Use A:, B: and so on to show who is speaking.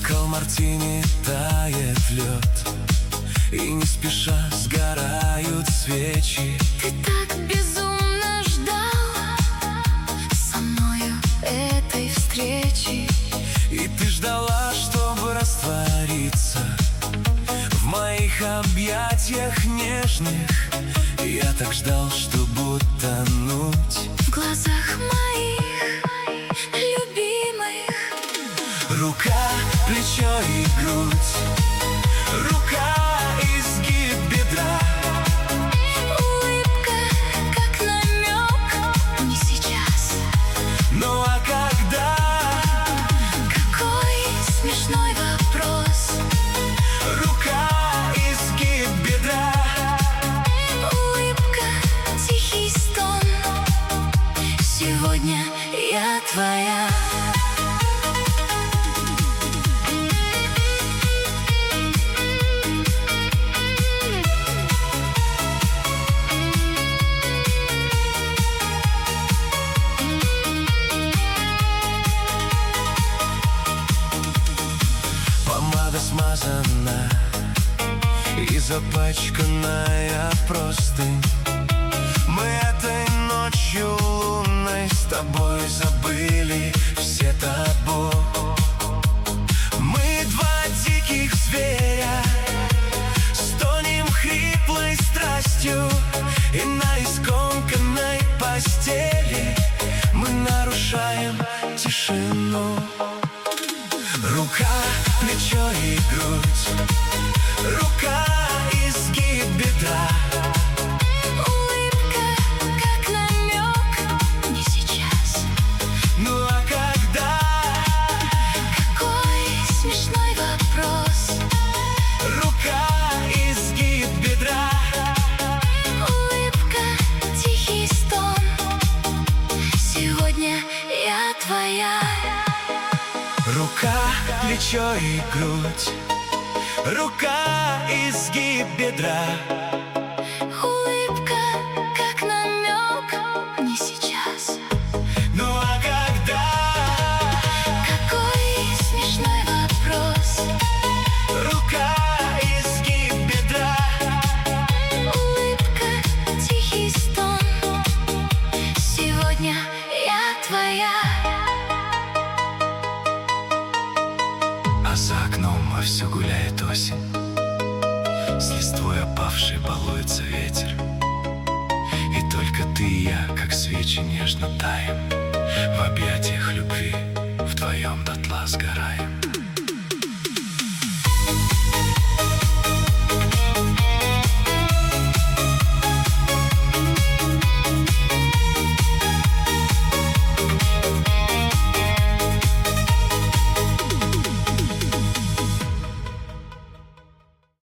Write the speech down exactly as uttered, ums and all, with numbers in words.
A: бокал мартини тает лед, и не спеша сгорают свечи.
B: Ты так безумно ждал со мною этой встречи,
A: и ты ждала, чтобы раствориться в моих объятиях нежных. Я так ждал, чтобы утонуть
B: в глазах моих любимых.
A: Рука, плечо и грудь, рука, изгиб бедра,
B: улыбка, как намек, не сейчас.
A: Ну а когда?
B: Какой смешной вопрос.
A: Рука, изгиб бедра,
B: улыбка, тихий стон. Сегодня я твоя.
A: Помада смазана и запачканная простынь. Мы этой ночью лунной с тобой забыли все табу. Мы два диких зверя, стонем хриплой страстью, и на искомканной постели мы нарушаем тишину. Рука, плечо и грудь, рука, изгиб бедра,
B: улыбка, как намек, не сейчас.
A: ну а когда?
B: Какой смешной вопрос.
A: Рука, изгиб бедра,
B: улыбка, тихий стон. Сегодня я твоя.
A: рука, плечо и грудь, рука, изгиб бедра,
B: улыбка, как намек, не сейчас.
A: ну а когда?
B: Какой смешной вопрос.
A: Рука, изгиб бедра,
B: улыбка, тихий стон. Сегодня я твоя.
A: а за окном вовсю гуляет осень, с листвой опавшей балуется ветер, и только ты и я, как свечи, нежно таем в объятиях любви, вдвоем дотла сгораем.